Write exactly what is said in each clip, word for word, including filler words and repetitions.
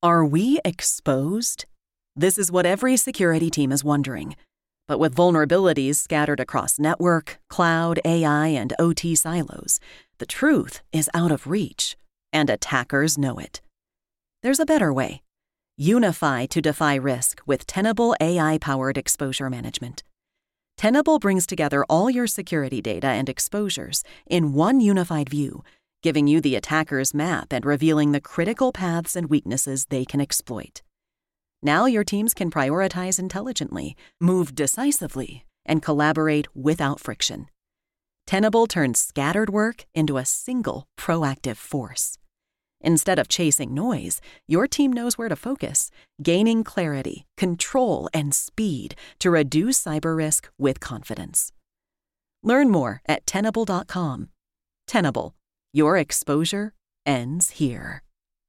Are we exposed? This is what every security team is wondering. But with vulnerabilities scattered across network, cloud, A I, and O T silos, the truth is out of reach, and attackers know it. There's a better way. Unify to defy risk with Tenable A I-powered exposure management. Tenable brings together all your security data and exposures in one unified view, giving you the attacker's map and revealing the critical paths and weaknesses they can exploit. Now your teams can prioritize intelligently, move decisively, and collaborate without friction. Tenable turns scattered work into a single proactive force. Instead of chasing noise, your team knows where to focus, gaining clarity, control, and speed to reduce cyber risk with confidence. Learn more at Tenable dot com. Tenable. Your exposure ends here.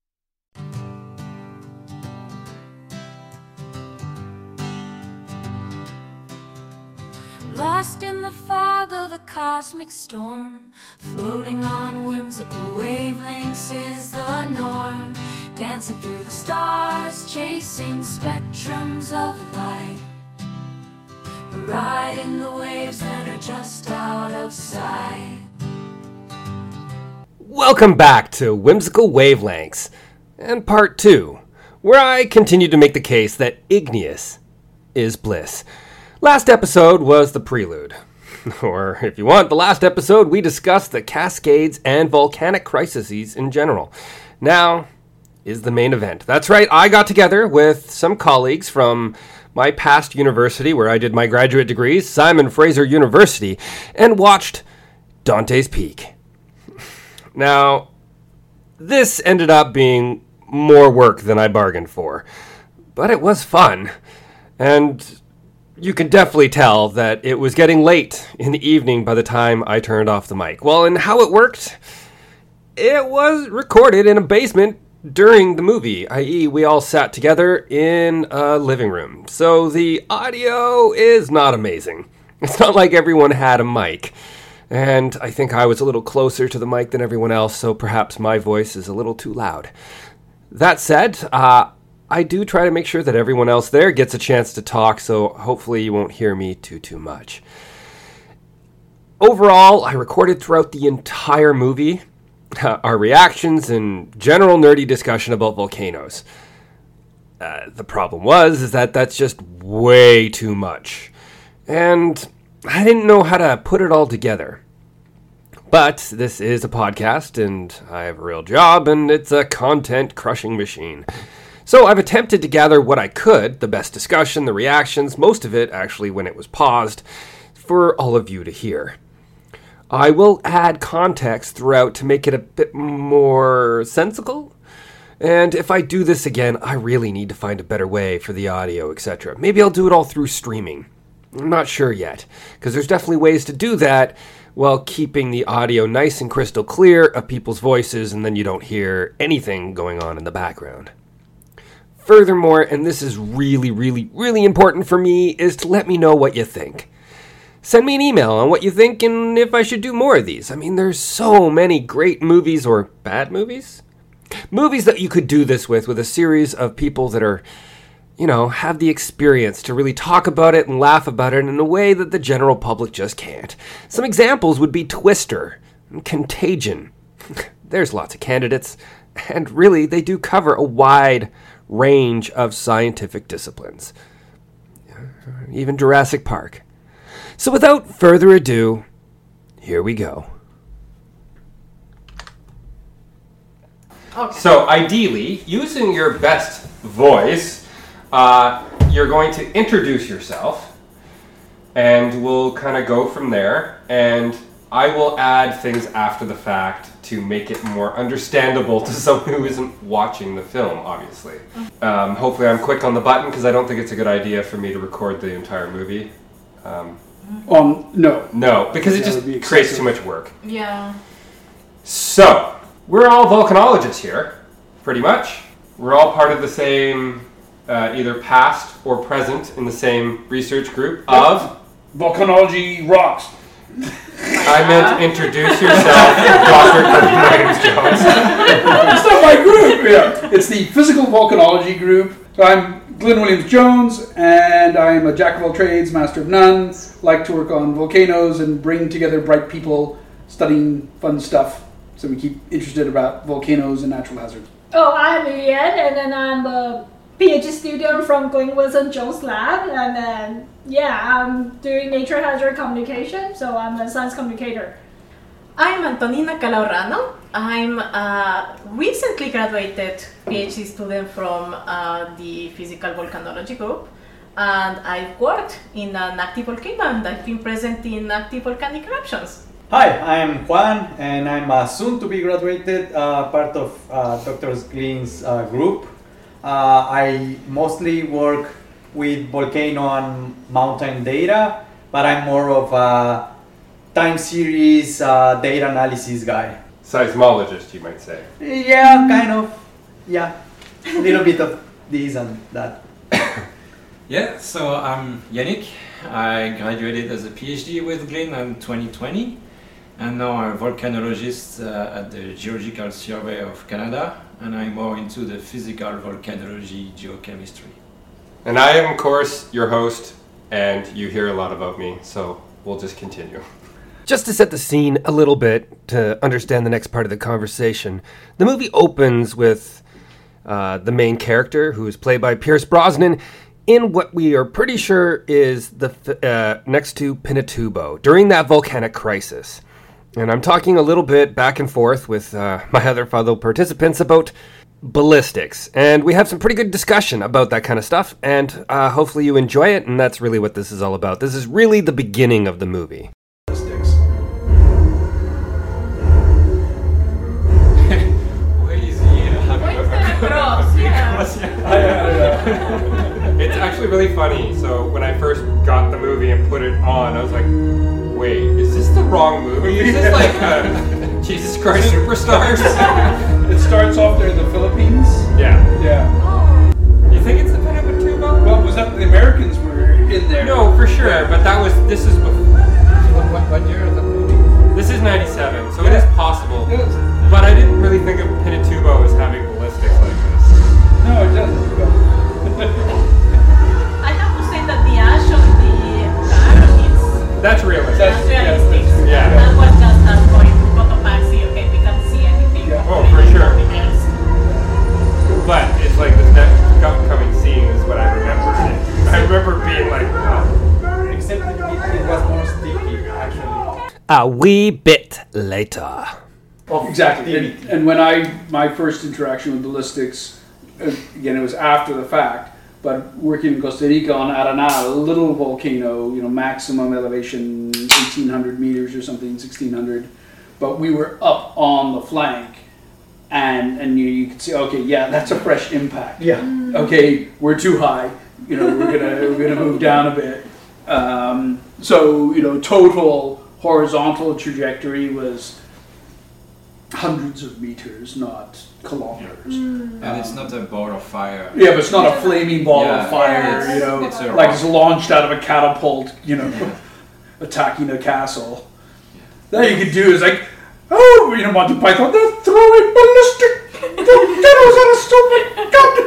Lost in the fog of a cosmic storm, floating on whimsical wavelengths is the norm. Dancing through the stars, chasing spectrums of light, riding the waves that are just out of sight. Welcome back to Whimsical Wavelengths, and part two, where I continue to make the case that igneous is bliss. Last episode was the prelude. Or, if you want, the last episode we discussed the cascades and volcanic crises in general. Now is the main event. That's right, I got together with some colleagues from my past university where I did my graduate degrees, Simon Fraser University, and watched Dante's Peak. Now, this ended up being more work than I bargained for, but it was fun, and you can definitely tell that it was getting late in the evening by the time I turned off the mic. Well, and how it worked? It was recorded in a basement during the movie, that is we all sat together in a living room. So the audio is not amazing. It's not like everyone had a mic. And I think I was a little closer to the mic than everyone else, so perhaps my voice is a little too loud. That said, uh, I do try to make sure that everyone else there gets a chance to talk, so hopefully you won't hear me too, too much. Overall, I recorded throughout the entire movie uh, our reactions and general nerdy discussion about volcanoes. Uh, the problem was is that that's just way too much. And I didn't know how to put it all together. But this is a podcast, and I have a real job, and it's a content-crushing machine. So I've attempted to gather what I could, the best discussion, the reactions, most of it actually when it was paused, for all of you to hear. I will add context throughout to make it a bit more sensical. And if I do this again, I really need to find a better way for the audio, et cetera. Maybe I'll do it all through streaming. I'm not sure yet, because there's definitely ways to do that while keeping the audio nice and crystal clear of people's voices, and then you don't hear anything going on in the background. Furthermore, and this is really, really, really important for me, is to let me know what you think. Send me an email on what you think and if I should do more of these. I mean, there's so many great movies, or bad movies? Movies that you could do this with, with a series of people that are, you know, have the experience to really talk about it and laugh about it in a way that the general public just can't. Some examples would be Twister and Contagion. There's lots of candidates, and really, they do cover a wide range of scientific disciplines. Even Jurassic Park. So without further ado, here we go. Okay. So ideally, using your best voice, uh, you're going to introduce yourself, and we'll kind of go from there, and I will add things after the fact to make it more understandable to someone who isn't watching the film, obviously. Um, hopefully I'm quick on the button, because I don't think it's a good idea for me to record the entire movie. Um, um no. No, because it just be creates too much work. Yeah. So, we're all volcanologists here, pretty much. We're all part of the same, uh, either past or present in the same research group of... Volcanology rocks. I meant introduce yourself, Doctor Glenn Williams-Jones. It's not my group. Yeah. It's the Physical Volcanology group. So I'm Glenn Williams-Jones, and I'm a jack of all trades, master of none. Like to work on volcanoes and bring together bright people studying fun stuff, so we keep interested about volcanoes and natural hazards. Oh, I'm Ian, and then I'm a PhD student from Glenn Williams-Jones lab, and then yeah, I'm doing nature hazard communication, so I'm a science communicator. I'm Antonina Calahorrano. I'm a recently graduated PhD student from uh, the Physical Volcanology group, and I've worked in an active volcano, and I've been present in active volcanic eruptions. Hi, I'm Juan, and I'm a soon-to-be graduated uh, part of uh, Doctor Glenn's uh, group. Uh, I mostly work with volcano and mountain data, but I'm more of a time series uh, data analysis guy. Seismologist, you might say. Yeah, kind of. Yeah, a little bit of this and that. Yeah, so I'm Yannick. I graduated as a PhD with Glenn in twenty twenty, and now I'm a volcanologist uh, at the Geological Survey of Canada, and I'm more into the physical volcanology geochemistry. And I am, of course, your host, and you hear a lot about me, so we'll just continue. Just to set the scene a little bit to understand the next part of the conversation, the movie opens with uh, the main character, who is played by Pierce Brosnan, in what we are pretty sure is the uh, next to Pinatubo during that volcanic crisis. And I'm talking a little bit back and forth with uh, my other fellow participants about ballistics. And we have some pretty good discussion about that kind of stuff, and uh, hopefully you enjoy it, and that's really what this is all about. This is really the beginning of the movie. It's actually really funny. So when I first got the movie and put it on, I was like, wait, is this the wrong movie? Is this like uh, Jesus Christ Superstars? It starts off there in the Philippines. Yeah. Yeah. You think it's the Pinatubo? Well, was that the Americans were in there? No, for sure. But that was, this is before. What, what year is that movie? This is ninety-seven, so Yeah. it is possible. It is. But I didn't really think of Pinatubo as having ballistics like this. No, it doesn't. I have to say that the ash on the car is That's realistic. that's That's- realistic. yeah. That was just us going to Cotopaxi, okay, we can't see anything. Yeah. Oh, for sure. Nothing else. But it's like this next upcoming scene is what I remember. I remember being like, oh. Except it, it was more sticky, actually. A wee bit later. Exactly. And, and when I, my first interaction with ballistics, uh, again, it was after the fact, but working in Costa Rica on Araná, a little volcano, you know, maximum elevation eighteen hundred meters or something, sixteen hundred. But we were up on the flank, and, and you, you could see, okay, yeah, that's a fresh impact. Yeah. Okay, we're too high. You know, we're gonna we're gonna move down a bit. Um, so you know, total horizontal trajectory was hundreds of meters, not kilometers. And it's not a ball of fire. Yeah, but it's not a flaming ball Yeah. of fire. Yes. You know, It's a like rock. it's launched out of a catapult. You know, attacking a castle. That you could do is like, oh, you know, Monty Python, they're throwing ballistic volcanoes at us. Oh my God!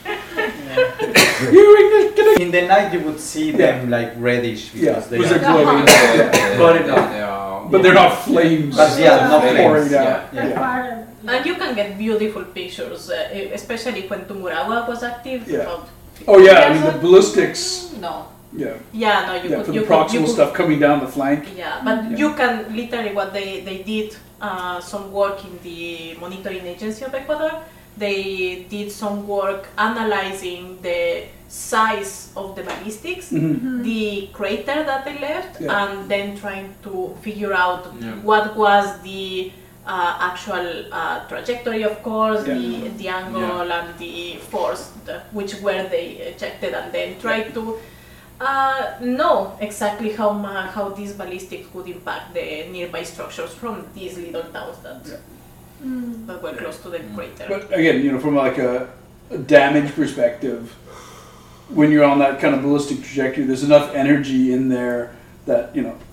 You English, get a- In the night, you would see them like reddish because Yeah, they was are. it glowing? Yeah, Yeah. but, But, they are, but they're not flames. But yeah, not pouring flames. out. Yeah. Yeah. And you can get beautiful pictures, uh, especially when Tungurahua was active. Yeah. about Oh yeah, I fifty mean the years ballistics. ago. No. Yeah, Yeah, no, you yeah, could. for you the could, proximal you could, stuff coming down the flank. Yeah, but Yeah. you can literally what they they did uh, some work in the monitoring agency of Ecuador. They did some work analyzing the size of the ballistics, Mhm. the crater that they left, Yeah. and then trying to figure out Yeah. what was the uh, actual uh, trajectory, of course, Yeah. the the angle and the force, the, which were they ejected, and then try to uh, know exactly how ma- how these ballistics would impact the nearby structures from these little towns that Yeah. that were close to the crater. But again, you know, from like a, a damage perspective, when you're on that kind of ballistic trajectory, there's enough energy in there that, you know,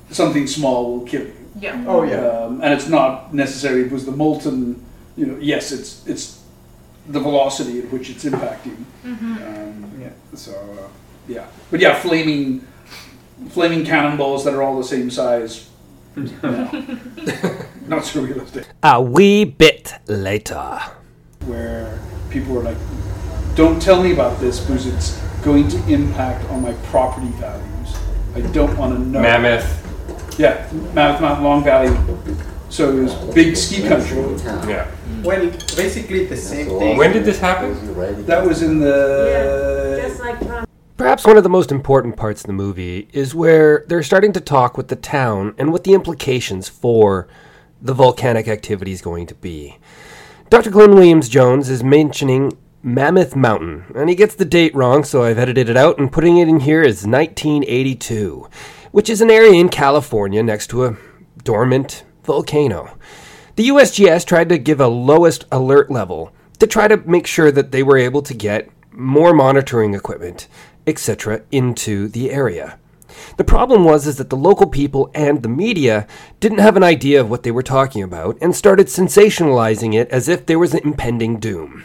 something small will kill you. Yeah. Oh yeah. Um, and it's not necessarily because the molten, you know, yes, it's it's the velocity at which it's impacting. Mm-hmm. Um, yeah. So uh, yeah, but yeah, flaming, flaming cannonballs that are all the same size. No. Not so realistic. A wee bit later. Where people were like, "Don't tell me about this because it's going to impact on my property values. I don't want to know." Mammoth. Yeah, Mammoth Mountain, Long Valley. So it was big ski country. Yeah. Well, basically the same thing. When did this happen? That was in the. Just like from Perhaps one of the most important parts of the movie is where they're starting to talk with the town and what the implications for the volcanic activity is going to be. Doctor Glenn Williams-Jones is mentioning Mammoth Mountain, and he gets the date wrong, so I've edited it out and putting it in here as nineteen eighty-two, which is an area in California next to a dormant volcano. The U S G S tried to give a lowest alert level to try to make sure that they were able to get more monitoring equipment, et cetera, into the area. The problem was is that the local people and the media didn't have an idea of what they were talking about and started sensationalizing it as if there was an impending doom,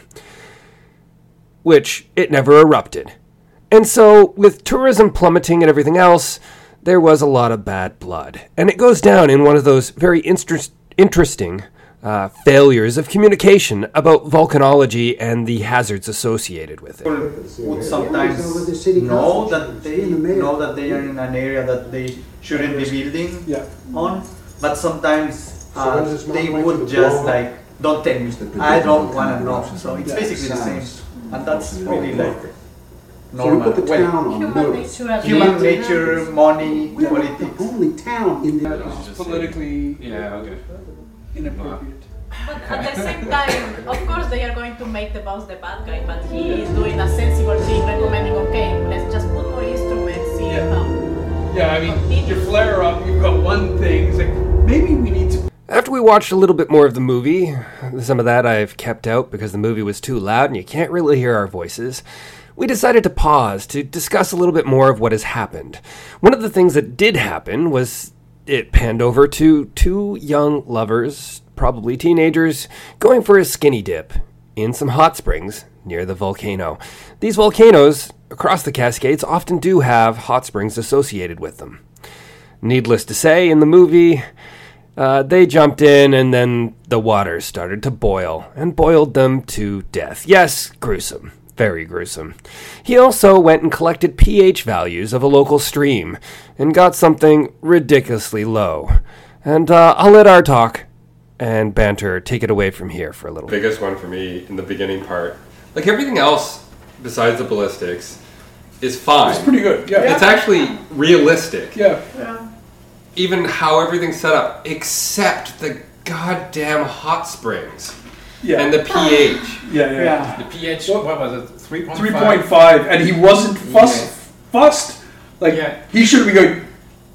which it never erupted. And so, with tourism plummeting and everything else, there was a lot of bad blood. And it goes down in one of those very inter- interesting uh, failures of communication about volcanology and the hazards associated with it. People would sometimes know that they know that they are in an area that they shouldn't be building Yeah. on, but sometimes uh, they would just like, don't tell me, I don't want to know. So it's basically the same, and that's really like normal. So we put the town on Human notice. nature. at Human the- nature, money, We are politics. the only town in the. It's politically Yeah, okay. inappropriate. But at the same time, of course, they are going to make the boss the bad guy, but he is doing a sensible thing, recommending, okay, let's just put more instruments, see Yeah. how. Yeah, I mean, you flare up, you've got one thing, it's like, maybe we need to. After we watched a little bit more of the movie, some of that I've kept out because the movie was too loud and you can't really hear our voices, we decided to pause to discuss a little bit more of what has happened. One of the things that did happen was it panned over to two young lovers, probably teenagers, going for a skinny dip in some hot springs near the volcano. These volcanoes across the Cascades often do have hot springs associated with them. Needless to say, in the movie, uh, they jumped in and then the water started to boil and boiled them to death. Yes, gruesome. Very gruesome. He also went and collected pH values of a local stream and got something ridiculously low. And uh, I'll let our talk and banter take it away from here for a little bit. Biggest one for me in the beginning part. Like everything else besides the ballistics is fine. It's pretty good, yeah. It's actually realistic. Yeah. Yeah. Even how everything's set up, except the goddamn hot springs. Yeah. And the pH. Yeah, yeah. Yeah. The pH, what was it? three point five? three point five, and he wasn't fuss, Yeah. fussed. Like, Yeah. he should be going,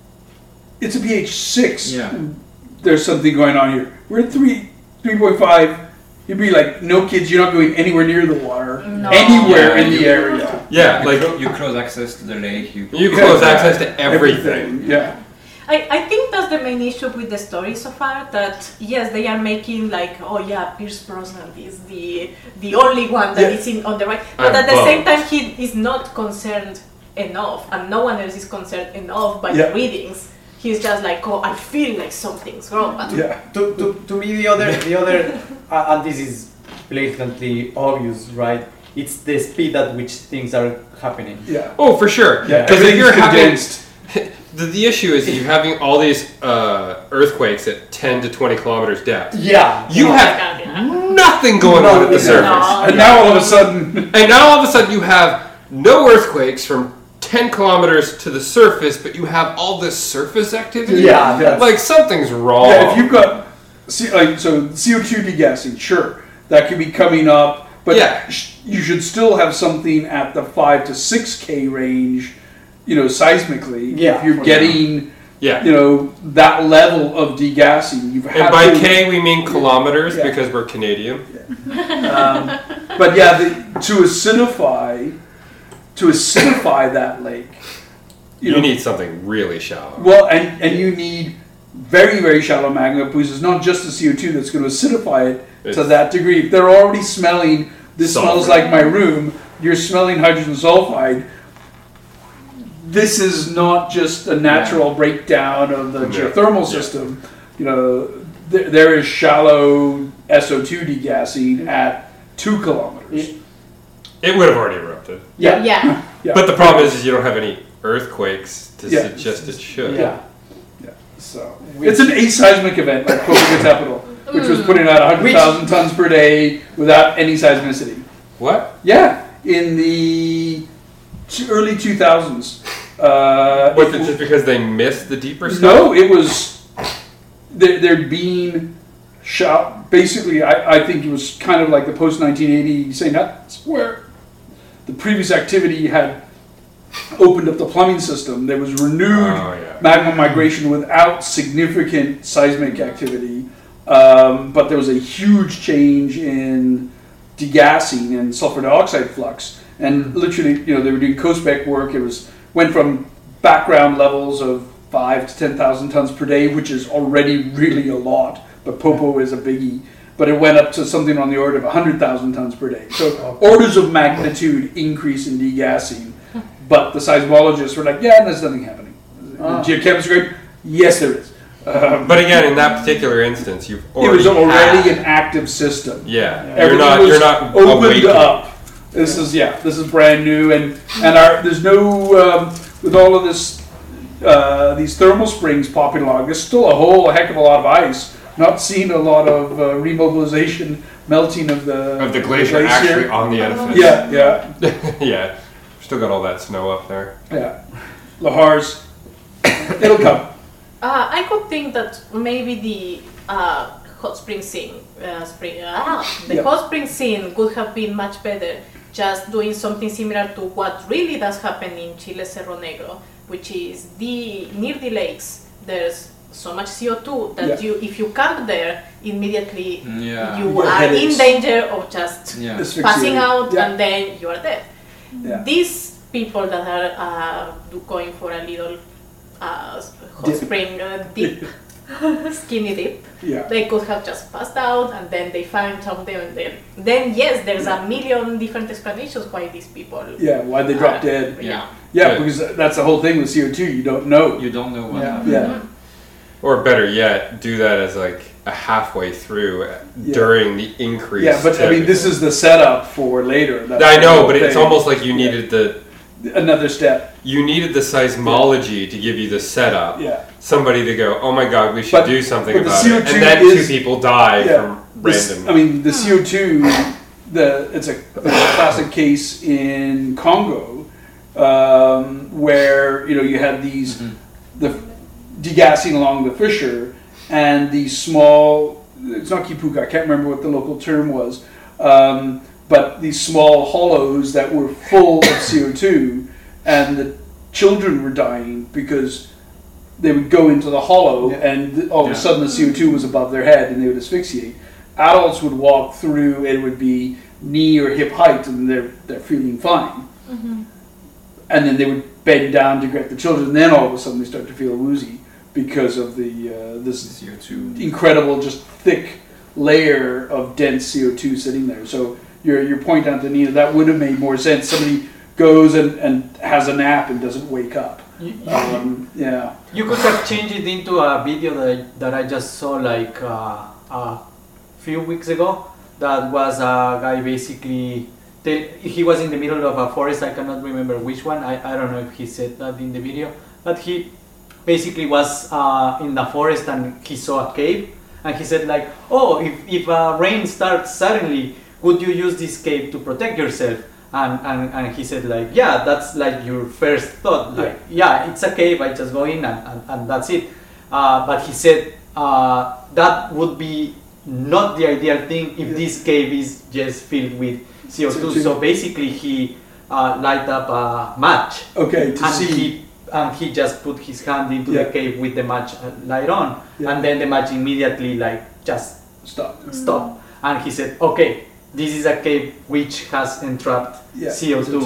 it's a pH six. Yeah. There's something going on here. We're at three, three point five. You'd be like, no kids, you're not going anywhere near the water. No. Anywhere Yeah, in the you- area. Yeah, you like clo- you close access to the lake. You, you Yeah. close access to everything. Yeah. I, I think that's the main issue with the story so far, that yes, they are making like, oh yeah, Pierce Brosnan is the the only one that Yeah. is in on the right, but I'm at the same bummed. time he is not concerned enough, and no one else is concerned enough by Yeah. the readings. He's just like, oh, I feel like something's wrong, but Yeah. To, to, to me, the other, the other, uh, and this is blatantly obvious, right? It's the speed at which things are happening. Yeah. Oh, for sure. Yeah. Because if Everything's you're having, condensed. the, the issue is you're having all these uh, earthquakes at ten to twenty kilometers depth. Yeah. You Oh my have God, yeah. nothing going on at the No, surface. No. And now all of a sudden, And now all of a sudden you have no earthquakes from ten kilometers to the surface, but you have all this surface activity. Yeah, that's- Like something's wrong. yeah, if you've got, C- like, so C O two degassing, sure, that could be coming up, but Yeah. sh- you should still have something at the five to six K range, you know, seismically. Yeah, If you're for getting, yeah. you know, that level of degassing, you've had And by to, K we mean kilometers Yeah. because we're Canadian. um, but yeah, the, to acidify, to acidify that lake, You, you need something really shallow. Well, and, and you need very, very shallow magma because it's not just the C O two that's going to acidify it it's to that degree. If they're already smelling, this sulfur. Smells like my room, you're smelling hydrogen sulfide. This is not just a natural yeah. breakdown of the yeah. geothermal yeah. system. You know, th- there is shallow S O two degassing at two kilometers. It would have already erupted. Yeah. Yeah. yeah. But the problem is, is you don't have any earthquakes to yeah. suggest it should. Yeah. Yeah. So it's an aseismic event like Popocatépetl, which was putting out one hundred thousand tons per day without any seismicity. What? Yeah. In the early two thousands. Uh, was it just because they missed the deeper stuff? No, it was there, there'd been shot. Basically, I, I think it was kind of like the post nineteen eighty Saint Nuts, where the previous activity had opened up the plumbing system. There was renewed oh, yeah. magma migration without significant seismic activity, um, but there was a huge change in degassing and sulfur dioxide flux. And literally, you know, they were doing co-spec work. It was went from background levels of five to ten thousand tons per day, which is already really a lot. But Popo is a biggie. But it went up to something on the order of one hundred thousand tons per day. So orders of magnitude increase in degassing. But the seismologists were like, yeah, there's nothing happening. Uh, Geochemistry grade, yes, there is. Um, but again, in that particular instance, you've already it was already had. an active system. Yeah, yeah. you're not. You're not opened awakened. up. This is yeah. This is brand new, and and our there's no um, with all of this uh, these thermal springs popping along. There's still a whole heck of a lot of ice. Not seeing a lot of uh, remobilization, melting of the of the glacier, the glacier. actually on the edifice. Yeah, yeah, yeah. Still got all that snow up there. Yeah, Lahars. It'll come. Uh, I could think that maybe the uh, hot spring scene, uh, spring, ah, the yeah. hot spring scene would have been much better. Just doing something similar to what really does happen in Chile Cerro Negro, which is the near the lakes. There's so much C O two that yeah. you, if you camp there, immediately yeah. you Your are headaches. in danger of just yeah. passing out, yeah. and then you are dead. Yeah. These people that are uh, do- going for a little uh, hot dip. spring uh, dip, skinny dip, Yeah. they could have just passed out, and then they find something, and then, then yes, there's a million different explanations why these people. Yeah, why they drop dead. Yeah. Yeah, Good. because that's the whole thing with C O two. You don't know. You don't know what Yeah. happened. Yeah. Mm-hmm. Or better yet, do that as like a halfway through Yeah. during the increase. Yeah, but I mean, this is the setup for later. That's I the know, whole but it's thing. almost like you needed the another step. you needed the seismology to give you the setup. Yeah. Somebody to go, oh my God, we should But- do something but the about C O it, two and then is- two people die Yeah. from This- random. I mean, the C O two, the it's a, it's a classic case in Congo, um, where you know you had these Mhm. the degassing along the fissure, and these small. It's not kipuka. I can't remember what the local term was, um, but these small hollows that were full of C O two, and the children were dying because they would go into the hollow, Yeah. and th- all of Yeah. a sudden the C O two was above their head, and they would asphyxiate. Adults would walk through; it would be knee or hip height, and they're they're feeling fine. Mm-hmm. And then they would bend down to get the children. And then all of a sudden they start to feel woozy because of the uh, this C O two. incredible, just thick layer of dense C O two sitting there. So your your point, Antonina, that would have made more sense. Somebody goes and, and has a nap and doesn't wake up. You, you, Um, yeah. you could have changed it into a video that I, that I just saw like uh, a few weeks ago. That was a guy basically. They, he was in the middle of a forest. I cannot remember which one. I, I don't know if he said that in the video, but he basically was uh, in the forest and he saw a cave, and he said like, oh, if if uh, rain starts suddenly, would you use this cave to protect yourself? And, and and he said like, yeah, that's like your first thought, like yeah, it's a cave, I just go in and, and, and that's it. Uh, but he said uh, that would be not the ideal thing if this cave is just filled with C O two. So basically he uh, light up a match. Okay, to and see. He, and he just put his hand into Yeah. the cave with the match uh, light on, Yeah. and then the match immediately like just Stop. stop. And he said, okay, this is a cave which has entrapped Yeah, C O two. C O two.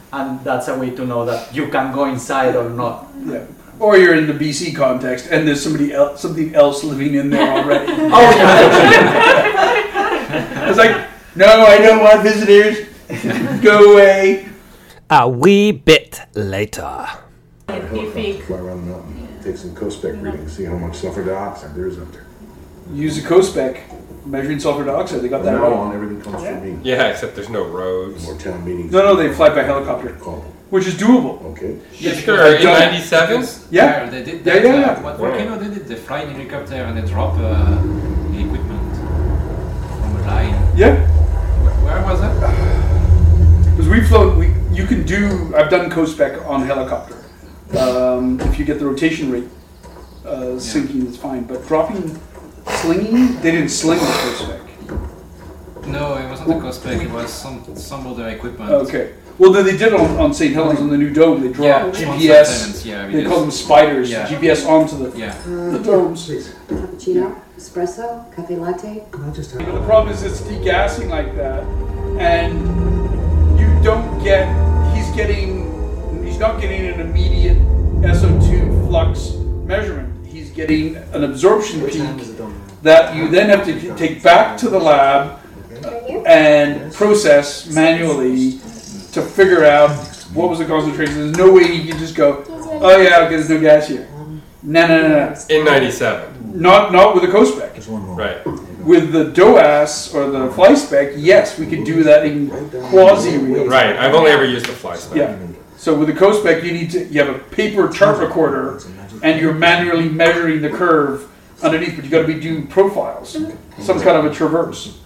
and that's a way to know that you can go inside or not. Yeah. Or you're in the B C context, and there's somebody else, something else living in there already. Oh yeah. It's like, no, I don't want visitors. Go away. A wee bit later. Scientific. Fly around the mountain, take some co-spec readings, see how much sulfur dioxide there is up there. Use a co-spec, measuring sulfur dioxide. They got that From right. now on, everything comes from me. Yeah, except there's no roads. More town meetings. No, no, they fly by helicopter, Call them. which is doable. Okay. Yeah, Sure, in John- ninety-seven? Yeah. they did Yeah, that. yeah, uh, yeah. What volcano did it? They fly in helicopter and they drop uh, the equipment from a line. Yeah. Where, where was that? Because we float, we you can do. I've done co-spec on helicopter. Um, if you get the rotation rate uh, sinking, it's fine. But dropping, slinging, they didn't sling the co-spec. No, it wasn't a co-spec. It was some some other equipment. Okay. Well, then they did on, on Saint Helens on the new dome. They drop Yeah, G on P S. Saint Helens, yeah, we they did. call them spiders. Yeah. G P S onto the Yeah. the domes. Cappuccino, espresso, cafe latte. I just You know, the problem is it's degassing like that, and you don't get. He's getting. He's not getting an immediate S O two flux measurement. He's getting an absorption peak that you then have to take back to the lab and process manually to figure out what was the concentration. There's no way you can just go, oh yeah, okay, there's no gas here. No, no, no, no. In ninety-seven. Not not with a co-spec. Right. With the D O A S or the fly spec, yes, we could do that in quasi real time. Right, I've only ever used the fly spec. Yeah. So with the co-spec, you need to you have a paper chart recorder, and you're manually measuring the curve underneath, but you got to be doing profiles, some kind of a traverse.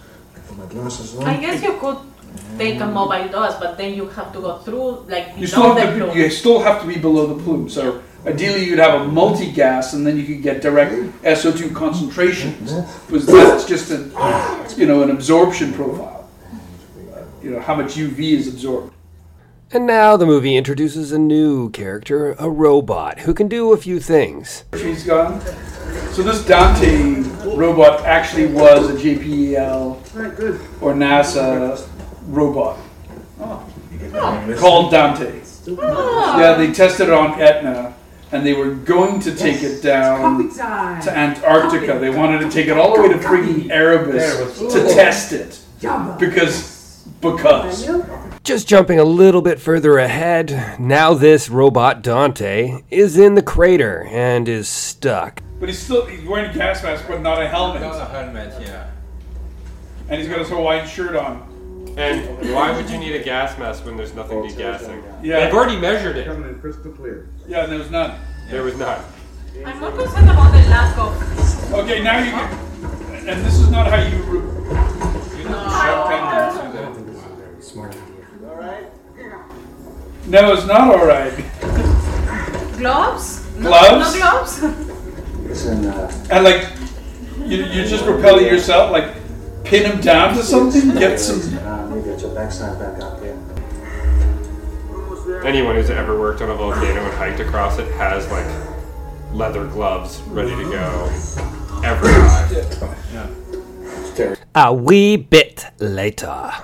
I guess you could take a mobile dose, but then you have to go through like You still below the have to plume. be, you still have to be below the plume. So ideally, you'd have a multi-gas, and then you could get direct S O two concentrations, because that's just a you know an absorption profile. You know how much U V is absorbed. And now the movie introduces a new character, a robot, who can do a few things. She's gone. So this Dante robot actually was a J P L or NASA robot called Dante. Yeah, they tested it on Etna, and they were going to take it down to Antarctica. They wanted to take it all the way to freaking Erebus to test it because because. Just jumping a little bit further ahead, now this robot Dante is in the crater and is stuck. But he's still he's wearing a gas mask, but not a helmet. Not a helmet, yeah. And he's got his Hawaiian shirt on. And why would you need a gas mask when there's nothing degassing? Yeah. They've already measured it. Coming in crystal clear. Yeah, and there was none. There was none. I'm more concerned about the lack of. Okay, now you can. And this is not how you. Re- You don't shove them into the. no, it's not all right. Gloves? No, Gloves? No gloves? Listen, uh, And like, you, you're just propelling yourself. Like, pin him down to something. Get some. uh, maybe get your backside back out there. Anyone who's ever worked on a volcano and hiked across it has like leather gloves ready to go every time. Yeah. A wee bit later.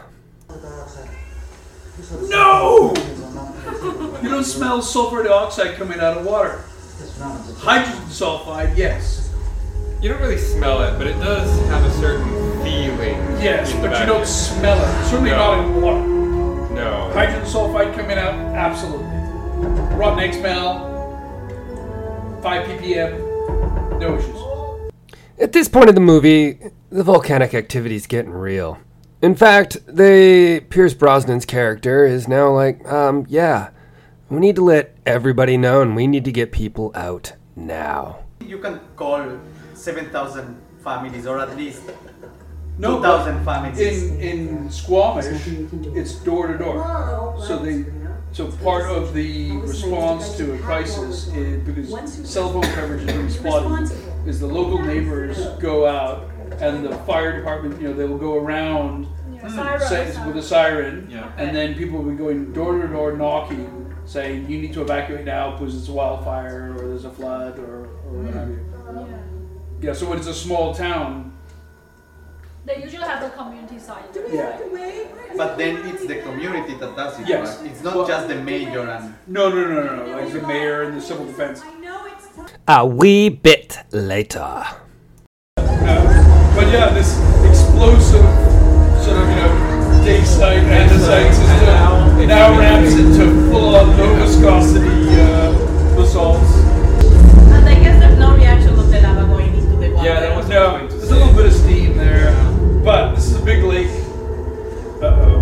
No! You don't smell sulfur dioxide coming out of water. Hydrogen sulfide, yes. You don't really smell it, but it does have a certain feeling. Yes, in the but you back. don't smell it. Certainly No. not in water. No. Hydrogen sulfide coming out, absolutely. Rotten egg smell, five p p m, no issues. At this point in the movie, the volcanic activity's getting real. In fact, the Pierce Brosnan's character is now like, um, yeah, we need to let everybody know and we need to get people out now. You can call seven thousand families, or at least No, two thousand families. In in Squamish, it's door to door. So they, so part of the response to a crisis is because cell phone coverage is really spotty. Is the local neighbors go out and the fire department, you know, they will go around say, with a siren, Yeah. and then people will be going door to door knocking, saying you need to evacuate now because it's a wildfire or there's a flood or, or what have you. Yeah. So when it's a small town, They usually have the community side. Yeah. But then it's the community that does it, Yes. right? It's not Well- just the mayor and... No, no, no, no, no. Like the mayor and the civil defense. A wee bit later. Uh, but yeah, this explosive sort of, you know, day-side, andesite system now ramps into full-on low-viscosity uh, basalts. And I guess there's no reaction of the lava going into the water. Yeah, that was No, going to there's a say. little bit of steam there, but this is a big lake. Uh-oh.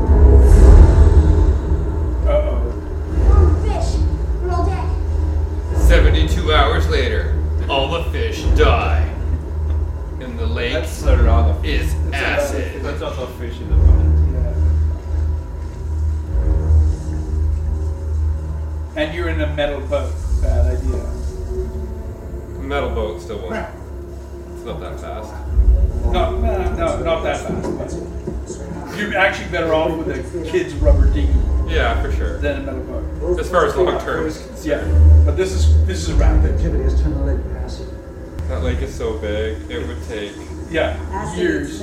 Uh-oh. Fish, we're all dead. seventy-two hours later, all the fish die. And the lake That's a lot of is That's a lot of acid. fish. That's a lot of fish in the pond. Yeah. And you're in a metal boat. Bad idea. Metal boat still won't. It's not that fast. No, no, no, not that fast. But you're actually better off with a kid's rubber dinghy Yeah, for sure. than a metal boat. As far as long term is concerned. Yeah, but this is this is rapid. Activity has turned the lake acid. That lake is so big, it would take. Yeah, years.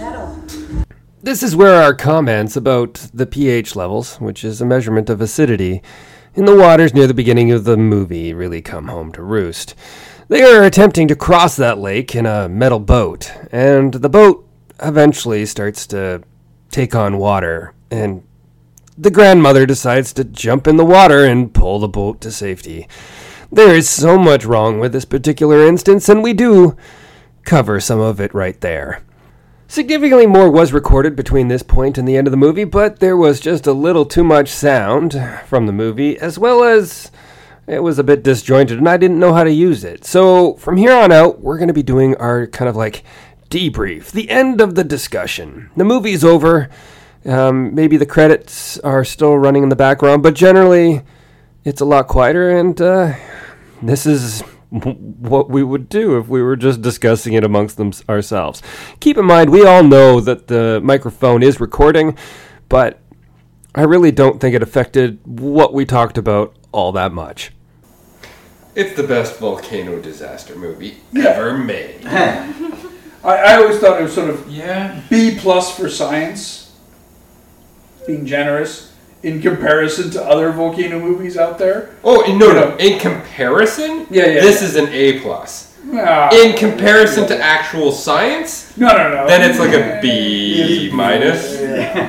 This is where our comments about the pH levels, which is a measurement of acidity, in the waters near the beginning of the movie really come home to roost. They are attempting to cross that lake in a metal boat, and the boat eventually starts to take on water, and the grandmother decides to jump in the water and pull the boat to safety. There is so much wrong with this particular instance, and we do cover some of it right there. Significantly more was recorded between this point and the end of the movie, but there was just a little too much sound from the movie, as well as it was a bit disjointed, and I didn't know how to use it. So from here on out, we're going to be doing our kind of like debrief, the end of the discussion. The movie's over. Um, maybe the credits are still running in the background, but generally it's a lot quieter, and uh, this is what we would do if we were just discussing it amongst them ourselves. Keep in mind, we all know that the microphone is recording, but I really don't think it affected what we talked about all that much. It's the best volcano disaster movie Yeah. ever made. I, I always thought it was sort of Yeah. B plus for science, being generous, in comparison to other volcano movies out there. Oh, and no, You no. know. In comparison, Yeah, yeah, this yeah. is an A plus. Ah, In comparison to actual science, no, no, no. then it's like a B minus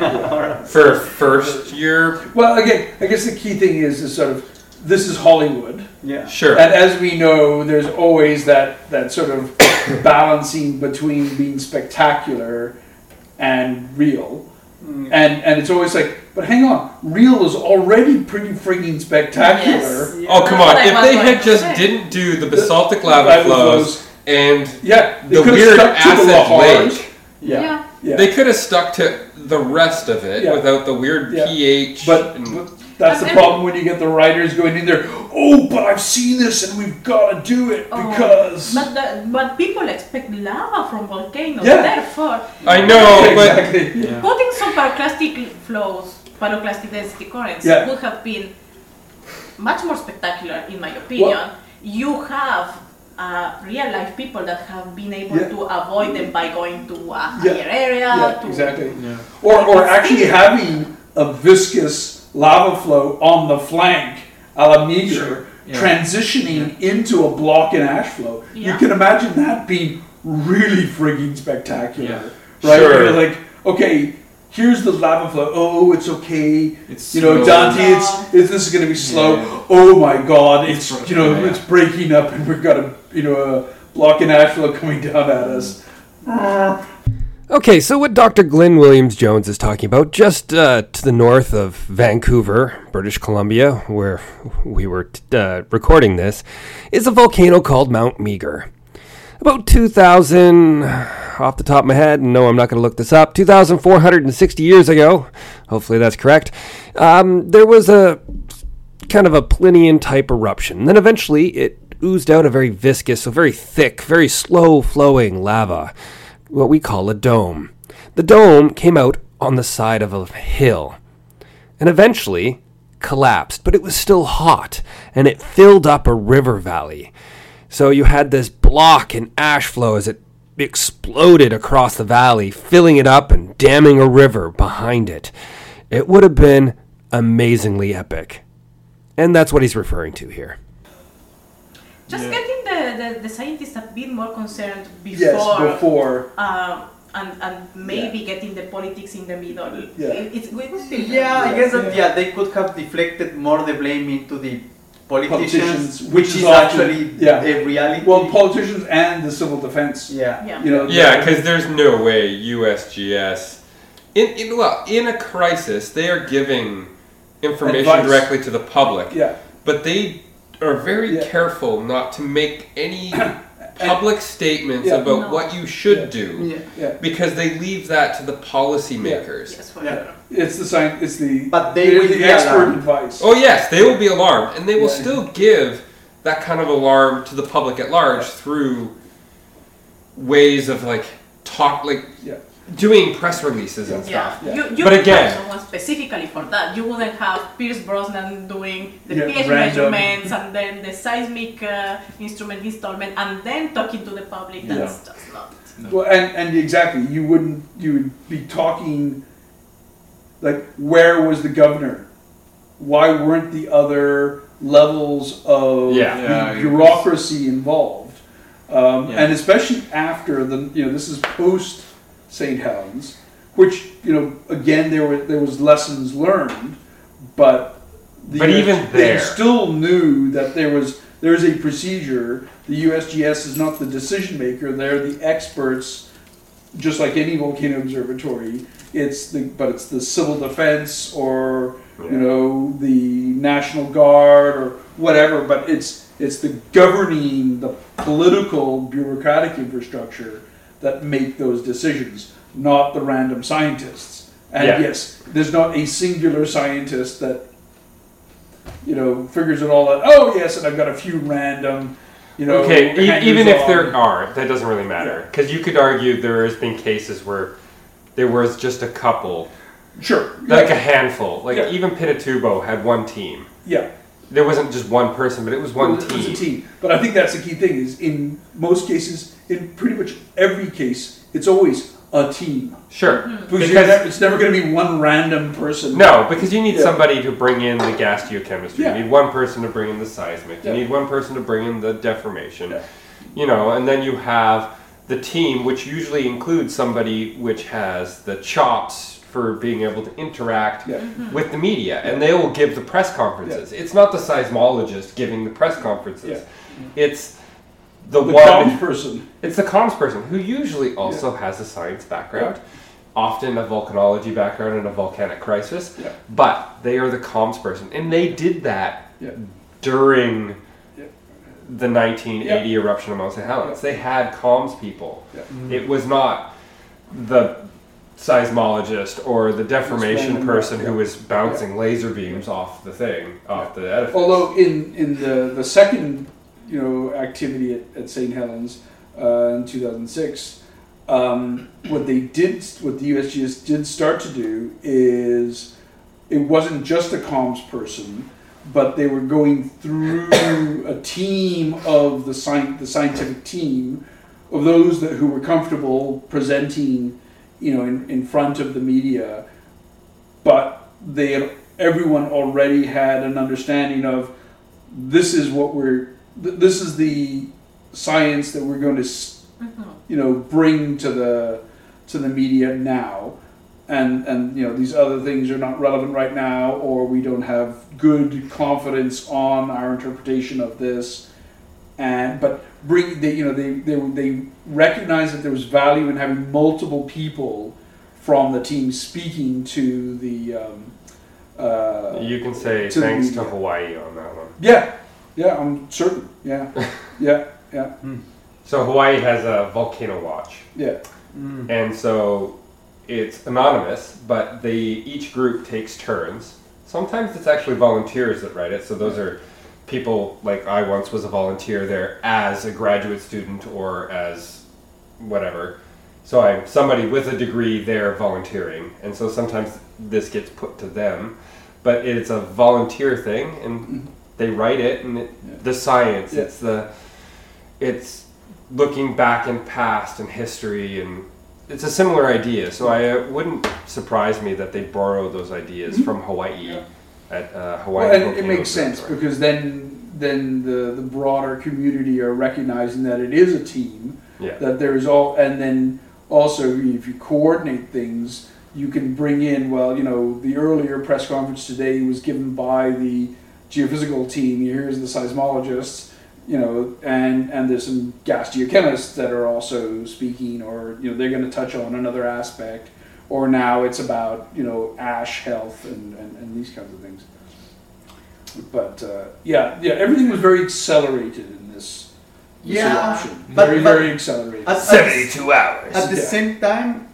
for first year. Well, again, I guess the key thing is, is sort of, this is Hollywood. Yeah. Sure. And as we know, there's always that, that sort of balancing between being spectacular and real. Mm. And and it's always like, but hang on, real is already pretty frigging spectacular. Yes. Oh, come on. That's If what I they was had going to just say. didn't do the basaltic lava Lava flows flows. and Yeah, they the could've weird stuck to the acid Lahars. lake, Yeah. Yeah. yeah. they could have stuck to the rest of it Yeah. without the weird Yeah. pH. But, and- but that's the And- problem when you get the writers going in there. Oh, but I've seen this and we've got to do it Oh, because. But, the, but people expect lava from volcanoes, Yeah. therefore I know, but exactly. Yeah. putting some pyroclastic flows, pyroclastic density currents, Yeah. would have been much more spectacular, in my opinion. Well- you have uh, real life people that have been able Yeah. to avoid them by going to a Yeah. higher area. Yeah, to, exactly. Yeah. Or, or actually having a viscous lava flow on the flank, a la Meager, Sure. Yeah. transitioning into a block and ash flow. You Yeah. can imagine that being really frigging spectacular. Yeah. Right? Sure. You're like, okay, here's the lava flow. Oh, it's okay. It's You know, slow. Dante, it's, it's this is going to be slow. Yeah. Oh my God, it's, It's you know, yeah. it's breaking up, and we've got a you know a block and ash flow coming down at us. Okay, so what Doctor Glyn Williams-Jones is talking about, just uh, to the north of Vancouver, British Columbia, where we were uh, recording this, is a volcano called Mount Meager. About two thousand, off the top of my head, no, I'm not going to look this up, two thousand four hundred sixty years ago, hopefully that's correct, um, there was a kind of a Plinian-type eruption. Then eventually it oozed out a very viscous, so very thick, very slow-flowing lava, what we call a dome. The dome came out on the side of a hill and eventually collapsed, but it was still hot and it filled up a river valley. So you had this block and ash flow as it exploded across the valley, filling it up and damming a river behind it. It would have been amazingly epic. And that's what he's referring to here. Just Yeah. getting the, the, the scientists a bit more concerned before, Yes, before. uh, and, and maybe getting the politics in the middle. Yeah. It, it's good. Yeah, I guess that yeah they could have deflected more the blame into the politicians, Politicians, which, which is is often- actually yeah. a reality. Well, politicians and the civil defense. yeah. Yeah. You know, Yeah, because there's no way U S G S, in, in well, in a crisis, they are giving information Advice. directly to the public. Yeah. But they are very Yeah. careful not to make any public statements Yeah. about No. what you should Yeah. do, Yeah. Yeah. because they leave that to the policymakers. Yes, for Yeah. sure. It's the science. It's the. But they it's will the be expert alarmed. advice. Oh yes, they will be alarmed, and they will Yeah. still give that kind of alarm to the public at large through ways of like talk, like Yeah. doing press releases and Yeah, stuff. Yeah. you, you But would again- have someone specifically for that. You wouldn't have Pierce Brosnan doing the Yeah, pH random. measurements and then the seismic uh, instrument installment and then talking to the public. That's just not. Well, and and exactly, you wouldn't. You would be talking. Like, where was the governor? Why weren't the other levels of Yeah. the Yeah, it bureaucracy involved? Um, Yeah. And especially after the, you know, this is post Saint Helens, which, you know, again there were there was lessons learned, but the But U S even they there- still knew that there was there is a procedure. The U S G S is not the decision maker; they're the experts, just like any volcano observatory. It's the but it's the civil defense or you know the National Guard or whatever. But it's it's the governing, the political, bureaucratic infrastructure that make those decisions, not the random scientists. And Yeah. yes, there's not a singular scientist that you know figures it all out. Oh yes, and I've got a few random. You know, Okay, e- hangers even if on. there are, that doesn't really matter. Yeah. Because you could argue there has been cases where there was just a couple, Sure. like yeah. a handful. Like Yeah. even Pinatubo had one team. Yeah. There wasn't just one person, but it was one It was- team. It was a team. But I think that's the key thing is in most cases, in pretty much every case, it's always a team. Sure. Because, Because you're never, it's never going to be one random person. no, because you need Yeah. somebody to bring in the gas geochemistry. Yeah. You need one person to bring in the seismic. You Yeah. need one person to bring in the deformation. Yeah. You know, and then you have the team, which usually includes somebody which has the chops for being able to interact Yeah. with the media, and they will give the press conferences. It's not the seismologist giving the press conferences. It's the, The one. comms person. It's the comms person who usually also has a science background, often a volcanology background and a volcanic crisis. Yeah. But they are the comms person, and they did that Yeah. during Yeah. the nineteen eighty Yeah. eruption of Mount Saint Helens. Yeah. They had comms people. Yeah. It was not the seismologist or the deformation random, person yeah. who was bouncing laser beams off the thing, off the edifice. Although in, in the, the second you know activity at, at Saint Helens uh, in two thousand six, um, what they did, what the U S G S did start to do is it wasn't just a comms person, but they were going through a team of the sci- the scientific team of those that who were comfortable presenting, you know, in, in front of the media, but they had, everyone already had an understanding of this is what we're th- this is the science that we're going to s you know bring to the to the media now, and and you know these other things are not relevant right now, or we don't have good confidence on our interpretation of this, and but bring they you know they they they recognized that there was value in having multiple people from the team speaking to the um, uh, You can say to the thanks to media. Hawaii on that one. Yeah, yeah, I'm certain. Yeah, yeah, yeah, So Hawaii has a volcano watch. yeah. And so it's anonymous, but they each group takes turns. Sometimes it's actually volunteers that write it. So those are people like I once was a volunteer there as a graduate student or as whatever. So I'm somebody with a degree there volunteering. And so sometimes this gets put to them, but it's a volunteer thing and they write it and it, the science, Yeah. it's the, it's looking back in past and history, and it's a similar idea. So I it wouldn't surprise me that they borrow those ideas mm-hmm. from Hawaii yeah. at uh, Hawaii. Well, and it makes sense because then then the, the broader community are recognizing that it is a team. Yeah. That there is all, and then also if you coordinate things, you can bring in. Well, you know, the earlier press conference today was given by the geophysical team. Here's the seismologists. You know, and, and there's some gas geochemists that are also speaking, or, you know, they're going to touch on another aspect, or now it's about, you know, ash health and, and, and these kinds of things. But, uh, yeah, yeah, everything was very accelerated in this, this yeah, eruption. But, very, but very accelerated. At, seventy-two hours. At the yeah. same time,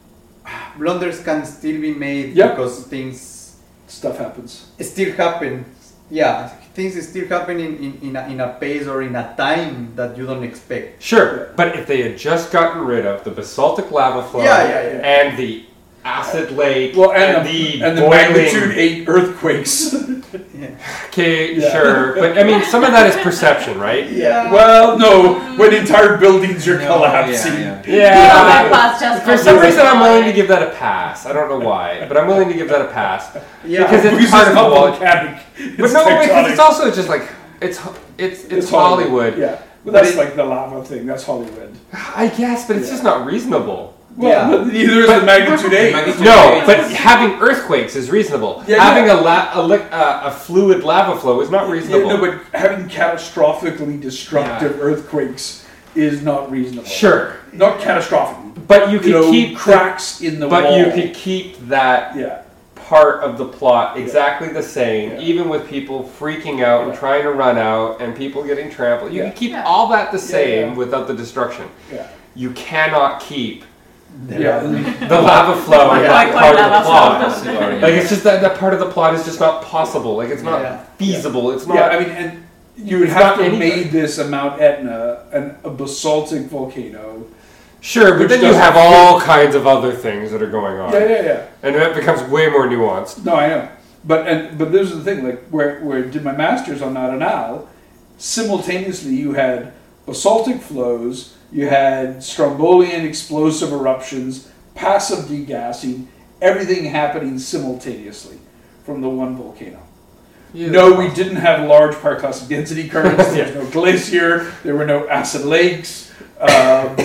blunders can still be made yep. because things... Stuff happens. Still happen. Yeah, things still happen in, in, in, a, in a pace or in a time that you don't expect. Sure, but if they had just gotten rid of the basaltic lava flow yeah, yeah, yeah. and the acid lake well, and, and the, the, and the boiling... magnitude eight earthquakes. yeah. Okay, yeah. sure, but I mean, some of that is perception, right? Yeah. Well, no, when entire buildings are No, collapsing. yeah, Yeah. Yeah, yeah. pass just For some reason, I'm willing to give that a pass. I don't know why, but I'm willing to give that a pass. Yeah, because it's because part it's of the not wall. volcanic. But no, tectonic. because it's also just like it's it's it's, It's Hollywood. Hollywood. Yeah, well, But that's it- like the lava thing. That's Hollywood. I guess, but it's Yeah. just not reasonable. Well, Yeah. but neither is But- the magnitude eight. Magnitude No, eight but is- having earthquakes is reasonable. Yeah, having yeah. a la- a, li- uh, a fluid lava flow is not Yeah, reasonable. no, but having catastrophically destructive earthquakes is not reasonable. Sure, Not catastrophic. but you You could know, keep cracks in the but wall. you could keep that Yeah. part of the plot exactly the same, Yeah. even with people freaking out and Yeah. trying to run out and people getting trampled. You Yeah. can keep Yeah. all that the Yeah, same yeah. without the destruction. Yeah. You cannot keep Yeah. the lava flow in Yeah. that Quite part of lava the plot. flow. Like it's just that that part of the plot is just not possible. Like it's not Yeah. feasible. It's not. Yeah, I mean, and you would It's have not to have anything. made this a Mount Etna, an, a basaltic volcano. Sure, but Which then you doesn't have fit. all kinds of other things that are going on, Yeah, yeah, yeah. and that becomes way more nuanced. No, I know. But and but this is the thing, like where where I did my master's on Arenal, simultaneously you had basaltic flows, you had strombolian explosive eruptions, passive degassing, everything happening simultaneously from the one volcano. Yeah, No, that's we awesome. didn't have large paraclastic density currents. There was no glacier. There were no acid lakes. Um,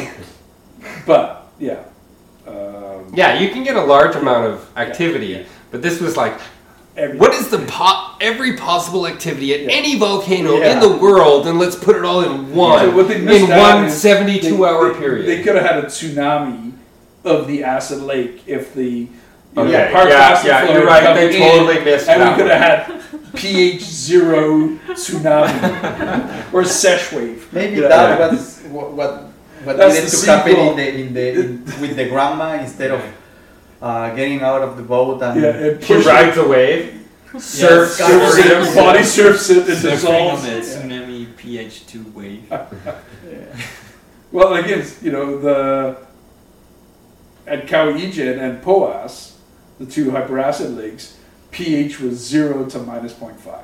but yeah, um, Yeah, you can get a large amount of activity, Yeah, yeah. but this was like, every- what is the po- every possible activity at Yeah. any volcano Yeah. in the world, and let's put it all in one So what they missed in out one is seventy-two they- hour they- period. They could have had a tsunami of the acid lake if the you know, Okay, paraclastic yeah, yeah, flow you're had right, come they in, totally missed and that we could one. have had pH zero tsunami or sesh wave. Maybe You know? that was what what, what That's needed the to happen sequel. in the in the in, with the grandma instead of uh, getting out of the boat and Yeah, it She pushed rides a wave, surfs Yes, over surfs him. it, body surfs it, and Surfing dissolves. on a Yeah. tsunami pH two wave. Well, again, you know, the at Kauijan and Poas, the two hyperacid lakes, pH was zero to minus point five.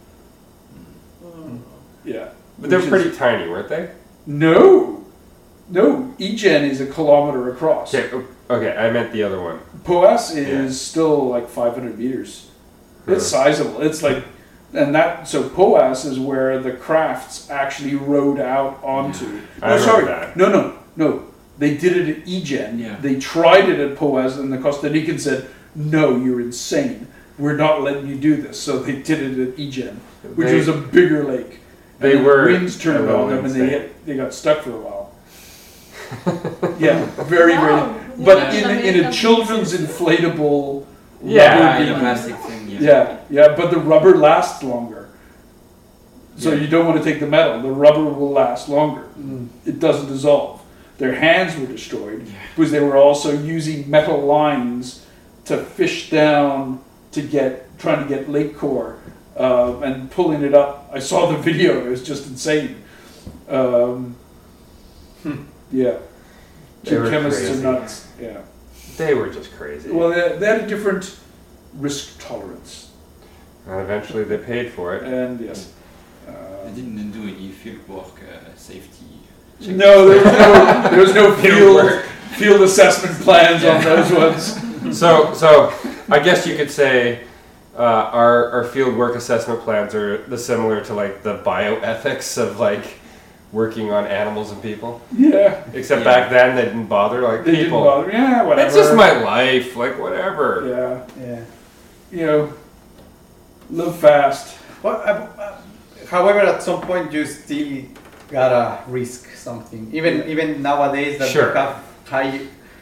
Yeah. But they're Which is- pretty tiny, weren't they? No, no. Egen is a kilometer across. Okay, o- okay, I meant the other one. Poas is Yeah. still like five hundred meters. It's Huh. sizable. It's like, and that so Poas is where the crafts actually rode out onto. I No, remember sorry, that. no, no, no. They did it at Egen. Yeah. They tried it at Poas, and the Costa Rican said, "No, you're insane. We're not letting you do this." So they did it at Egen, which They- was a bigger lake. They And then were winds turned a little on them, and they insane. hit, they got stuck for a while. Yeah, very, very. Wow. But Yeah. in, a, in a children's inflatable Yeah, rubber Yeah, in a beam. plastic thing. Yeah. Yeah, yeah, but the rubber lasts longer. So Yeah. you don't want to take the metal. The rubber will last longer. It doesn't dissolve. Their hands were destroyed because they were also using metal lines to fish down to get, trying to get lake core uh, and pulling it up. I saw the video. It was just insane. Um, yeah. They were Chemists are crazy. nuts. Yeah. They were just crazy. Well, they, they had a different risk tolerance. And eventually they paid for it. And yes. I Uh, didn't do any field work uh, safety No, there was no, there was no field, field assessment plans Yeah. on those ones. So, so I guess you could say uh, our our field work assessment plans are the similar to like the bioethics of like working on animals and people. Yeah. Except Yeah. back then they didn't bother. Like They didn't people, bother. Yeah, whatever. it's just my life. Like whatever. Yeah. Yeah. You know, live fast. Well, uh, uh, however, at some point you still gotta risk something. Even Yeah. even nowadays that Sure. you have high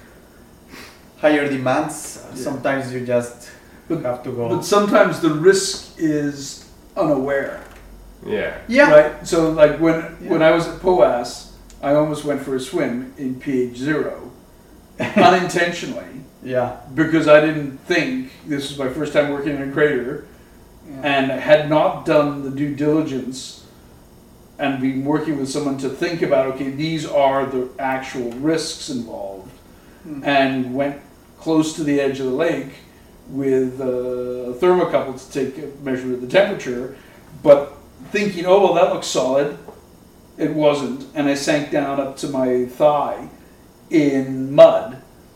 higher demands, Yeah. sometimes you just But- have to go. But sometimes the risk is unaware. Yeah. yeah. Right? So like when when Yeah. I was at P O A S, I almost went for a swim in pH zero unintentionally Yeah. because I didn't think this was my first time working in a crater and had not done the due diligence and been working with someone to think about, okay, these are the actual risks involved, Mm. and went close to the edge of the lake with a thermocouple to take a measure of the temperature, but thinking, oh, well, that looks solid. It wasn't, and I sank down up to my thigh in mud,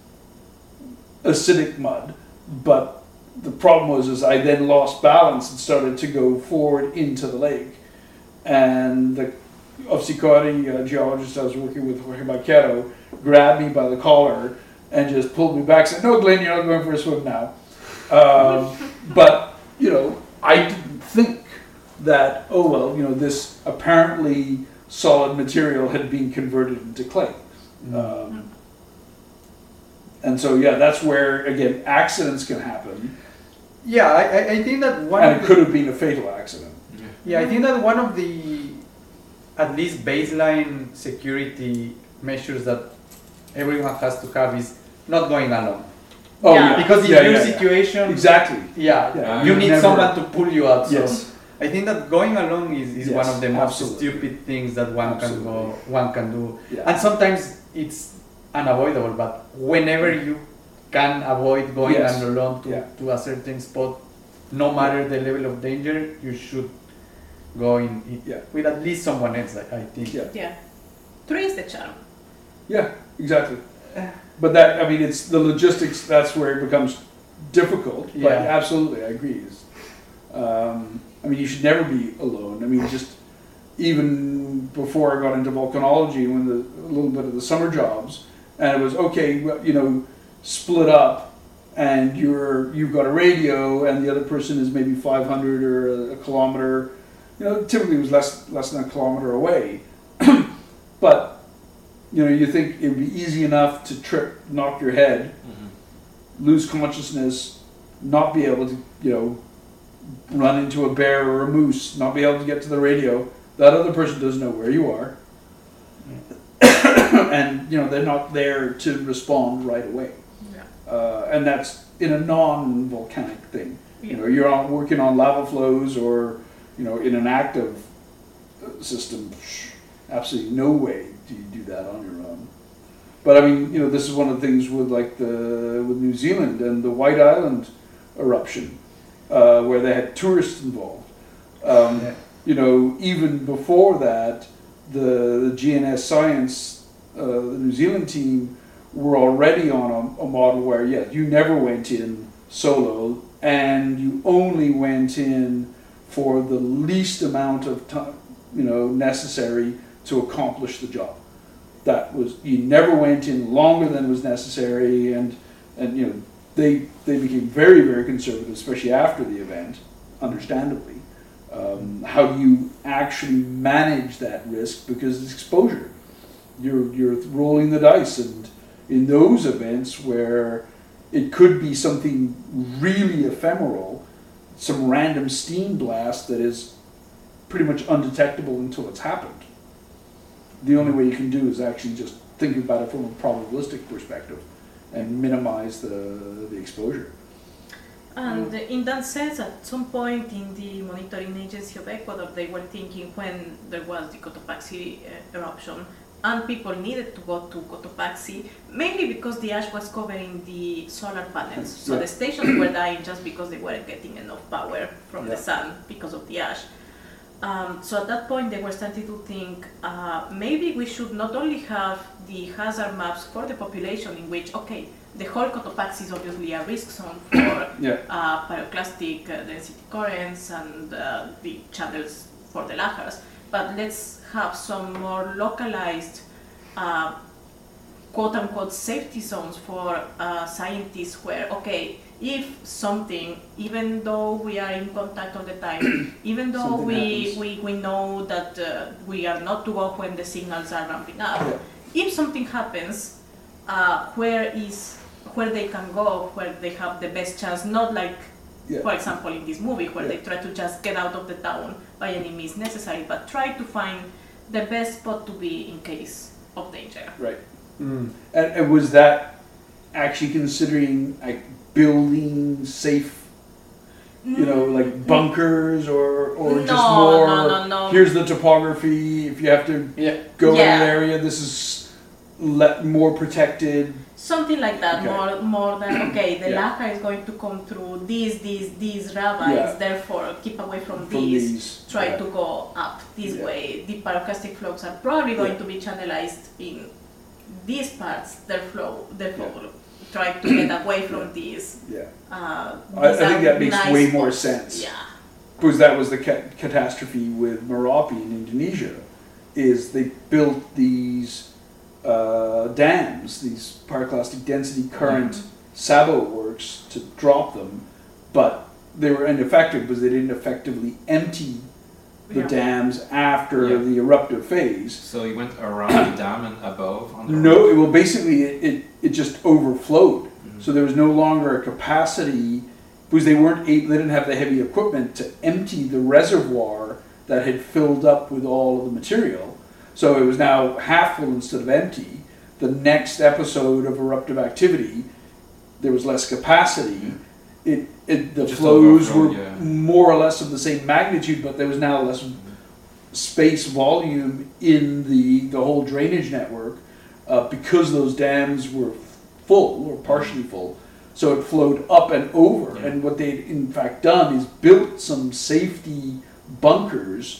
acidic mud, but the problem was is I then lost balance and started to go forward into the lake. And the Ofsicari uh, geologist I was working with, Jorge Baquero, grabbed me by the collar and just pulled me back and said, no, Glenn, you're not going for a swim now. Um, but, you know, I didn't think that, oh, well, you know, this apparently solid material had been converted into clay. Um, and so, yeah, that's where, again, accidents can happen. Yeah, I, I- I think that one And of it the- could have been a fatal accident. Yeah, I think that one of the at least baseline security measures that everyone has to have is not going alone. Oh, Yeah. yeah. Because in Yeah, your yeah, yeah. situation, Exactly. yeah, Yeah. you You need never- someone to pull you up. So Yes. I think that going along is, is Yes, one of the most absolutely. stupid things that one can go one can do. Yeah. And sometimes it's unavoidable, but whenever you can avoid going Yes. alone to, Yeah. to a certain spot, no matter the level of danger, you should go in it Yeah. with at least someone else, I I think. Yeah. Yeah. Three is the charm. Yeah, exactly. But that, I mean, it's the logistics, that's where it becomes difficult. But Yeah. absolutely, I agree. It's, Um, I mean, you should never be alone. I mean, just even before I got into volcanology, when the, a little bit of the summer jobs, and it was, okay, well, you know, split up, and you're, you've got a radio, and the other person is maybe five hundred or a, a kilometer. You know, typically it was less, less than a kilometer away. But, you know, you think it would be easy enough to trip, knock your head, lose consciousness, not be able to, you know, run into a bear or a moose, not be able to get to the radio. That other person doesn't know where you are. And, you know, they're not there to respond right away. Yeah. Uh, and that's in a non-volcanic thing. You Yeah. know, you're on, working on lava flows or, you know, in an active uh, system, psh, absolutely no way do you do that on your own. But I mean, you know, this is one of the things with like the, with New Zealand and the White Island eruption, uh, where they had tourists involved. Um, Yeah. You know, even before that, the, the G N S Science, uh, the New Zealand team, were already on a, a model where, yeah, you never went in solo, and you only went in for the least amount of time, you know, necessary to accomplish the job. That was, you never went in longer than was necessary, and and you know, they they became very very conservative, especially after the event, understandably. Um, how do you actually manage that risk, because it's exposure? You're you're rolling the dice, and in those events where it could be something really ephemeral, some random steam blast that is pretty much undetectable until it's happened. The only way you can do is actually just think about it from a probabilistic perspective and minimize the, the exposure. And in that sense, at some point in the monitoring agency of Ecuador, they were thinking when there was the Cotopaxi uh, eruption, and people needed to go to Cotopaxi, mainly because the ash was covering the solar panels. So Yeah. the stations were dying just because they weren't getting enough power from Yeah. the sun because of the ash. Um, so at that point, they were starting to think uh, maybe we should not only have the hazard maps for the population, in which, okay, the whole Cotopaxi is obviously a risk zone for Yeah. uh, pyroclastic uh, density currents and uh, the channels for the lahars, but let's have some more localized uh, quote-unquote safety zones for uh, scientists where, okay, if something, even though we are in contact all the time, even though Something we, happens. we, we know that uh, we are not to go when the signals are ramping up, Yeah. if something happens, uh, where is where they can go, where they have the best chance, not like, Yeah. for example, in this movie, where Yeah. they try to just get out of the town by any means necessary, but try to find the best spot to be in case of danger. Right. Mm. And, and was that actually considering like building safe, you know, like bunkers, or or just No, more? no, no, no. Here's the topography. If you have to Yeah. go in Yeah. an area, this is le- more protected. Something like that, Okay. more more than, okay, the Yeah. lahar is going to come through these, these, these rabbis, Yeah. therefore keep away from, From these, these, try yeah. to go up this Yeah. way. The pyroclastic flows are probably going Yeah. to be channelized in these parts, their flow, therefore try to get away from these. Yeah. Uh, I, I these think are that makes nice way more spots. sense. Yeah. Because that was the ca- catastrophe with Merapi in Indonesia, is they built these uh, dams, these pyroclastic density current Sabo works to drop them, but they were ineffective because they didn't effectively empty the Yeah. dams after Yeah. the eruptive phase. So it went around the dam and above on the No, roof? it, well, basically it, it, it just overflowed. So there was no longer a capacity, because they weren't able, they didn't have the heavy equipment to empty the reservoir that had filled up with all of the material. So it was now half full instead of empty. The next episode of eruptive activity, there was less capacity. It, it the Just flows were overflowed, yeah. more or less of the same magnitude, but there was now less space volume in the, the whole drainage network uh, because those dams were full or partially full. So it flowed up and over. Yeah. And what they'd in fact done is built some safety bunkers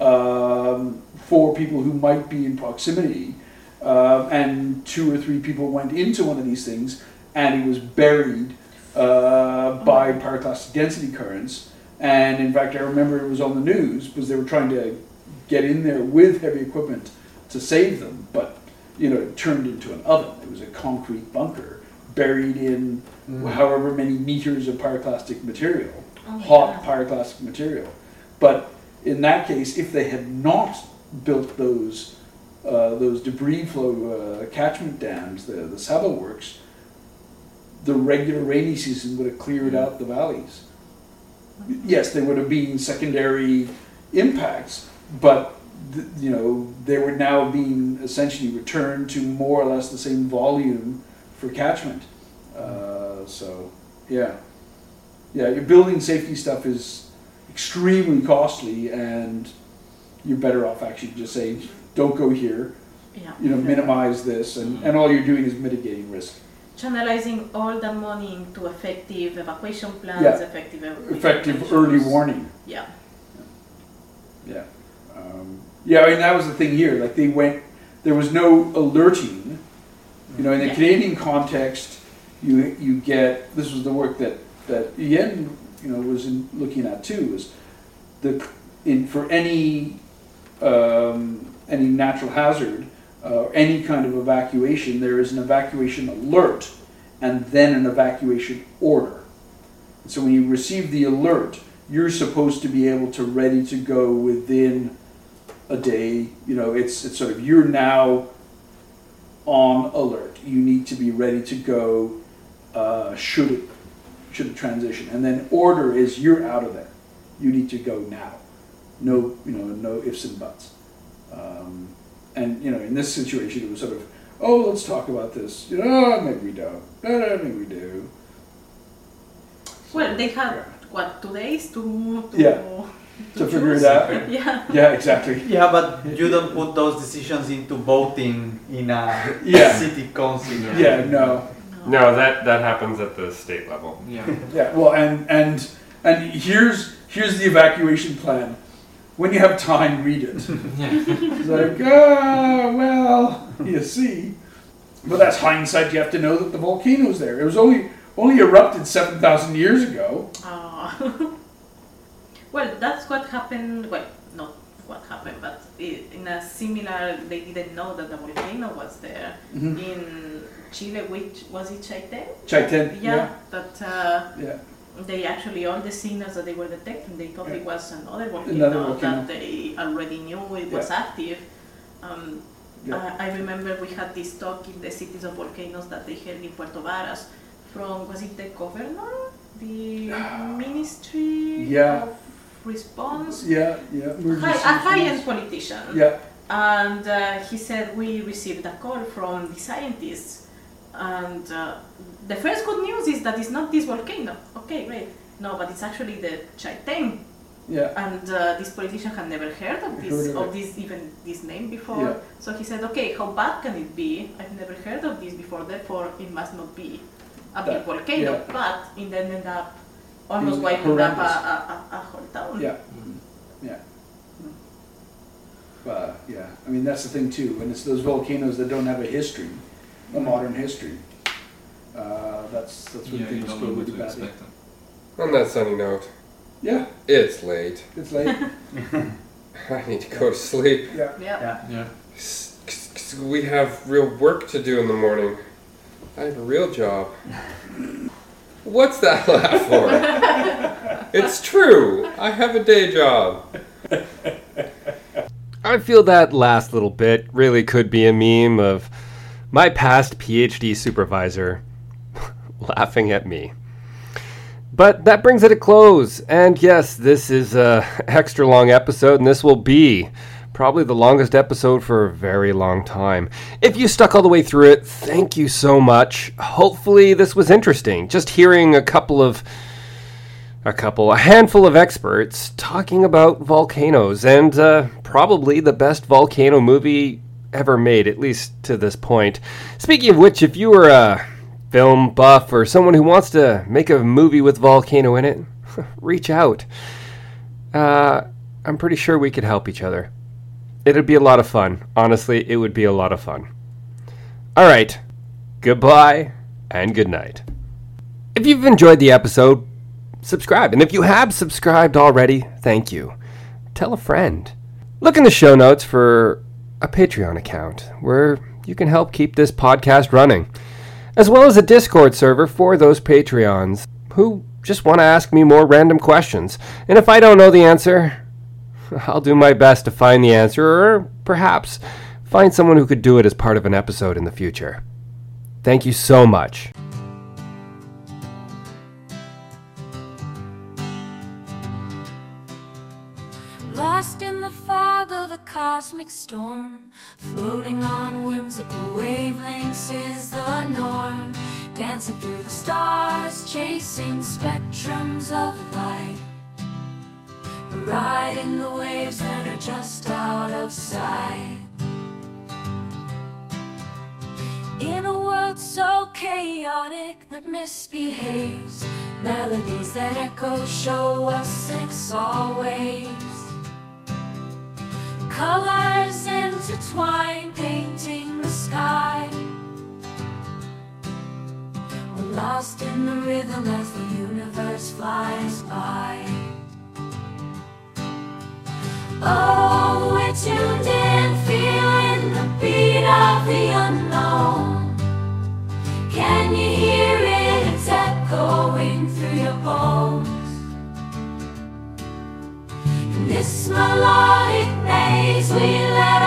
um, for people who might be in proximity. Uh, and two or three people went into one of these things and it was buried uh, by pyroclastic density currents. And in fact, I remember it was on the news because they were trying to get in there with heavy equipment to save them. But, you know, it turned into an oven. It was a concrete bunker buried in however many meters of pyroclastic material, Oh, hot yeah. pyroclastic material. But in that case, if they had not built those uh, those debris flow uh, catchment dams, the, the Sabo works, the regular rainy season would have cleared out the valleys. Yes, there would have been secondary impacts, but th- you know they were now being essentially returned to more or less the same volume for catchment. Uh, so, yeah, yeah, your building safety stuff is extremely costly, and you're better off actually just saying, don't go here, Yeah. you know, minimize this, and, and all you're doing is mitigating risk. Channelizing all that money into effective evacuation plans, Yeah. effective evacuation Effective measures. early warning. Yeah. Yeah. Um, yeah, I mean, that was the thing here. Like, they went, there was no alerting. You know, in the Yeah. Canadian context, you you get, this was the work that, that Yen, you know, was in, looking at too, is the, in, for any, um, any natural hazard, uh, any kind of evacuation, there is an evacuation alert and then an evacuation order. So when you receive the alert, you're supposed to be able to ready to go within a day. You know, it's it's sort of, you're now on alert. You need to be ready to go uh, should it should it transition. And then order is, you're out of there. You need to go now. No, you know, no ifs and buts. Um, and you know, in this situation, it was sort of, oh, let's talk about this. You know, oh, maybe we don't. No, maybe we do. Well, they had, Yeah. what, two days to, to, Yeah. to To figure choose? it out. Yeah. Yeah, exactly. Yeah, but you don't put those decisions into voting in a Yeah. city council. Yeah, no. No, that, that happens at the state level. Yeah. Yeah, well, and and and here's here's the evacuation plan. when you have time, read it. Yeah. It's like, ah, well, you see. But that's hindsight. You have to know that the volcano's there. It was only only erupted seven thousand years ago. Oh. Well, that's what happened. Well, not what happened, but in a similar, they didn't know that the volcano was there. Mm-hmm. In Chile, which was it Chaitén? Chaitén, yeah. yeah. That uh, yeah. They actually, all the signals that they were detecting, they thought yeah. it was another volcano, another volcano that they already knew it was yeah. active. Um, yeah. I, I remember we had this talk in the Cities of Volcanoes that they held in Puerto Varas from, was it the governor? The Ministry yeah. of Response? Yeah, yeah. High, a high-end politician. Yeah. And uh, he said, we received a call from the scientists. And uh, the first good news is that it's not this volcano. Okay, great. No, but it's actually the Chaitén. Yeah. And uh, this politician had never heard of this, heard of, of this, even this name before. Yeah. So he said, okay, how bad can it be? I've never heard of this before, therefore it must not be a big volcano. Yeah. But it ended up almost Being wiping horrendous. up a, a, a whole town. Yeah. Mm-hmm. Yeah. Uh, yeah. I mean, that's the thing too. When it's those volcanoes that don't have a history, a modern history, uh, that's that's when yeah, things go really badly. On that sunny note. Yeah. It's late. It's late. I need to go to sleep. Yeah. Yeah. Yeah. yeah. We have real work to do in the morning. I have a real job. What's that laugh for? It's true. I have a day job. I feel that last little bit really could be a meme of my past PhD supervisor laughing at me. But that brings it to close. And yes, this is an extra long episode, and this will be probably the longest episode for a very long time. If you stuck all the way through it, thank you so much. Hopefully this was interesting. Just hearing a couple of, a couple, a handful of experts talking about volcanoes, and uh, probably the best volcano movie ever made, at least to this point. Speaking of which, if you were a film buff or someone who wants to make a movie with volcano in it, reach out. Uh, I'm pretty sure we could help each other. It'd be a lot of fun. Honestly, it would be a lot of fun. All right. Goodbye and good night. If you've enjoyed the episode, subscribe. And if you have subscribed already, thank you. Tell a friend. Look in the show notes for a Patreon account where you can help keep this podcast running, as well as a Discord server for those Patreons who just want to ask me more random questions. And if I don't know the answer, I'll do my best to find the answer, or perhaps find someone who could do it as part of an episode in the future. Thank you so much. Lost in the fog of a cosmic storm, floating on whimsical wavelengths is the norm. Dancing through the stars, chasing spectrums of light, riding the waves that are just out of sight. In a world so chaotic that misbehaves, melodies that echo show us sex always. Colors intertwine, painting the sky. We're lost in the rhythm as the universe flies by. Oh, we're tuned in, feeling the beat of the unknown. Can you hear it? It's echoing through your bones. In this melodic maze we let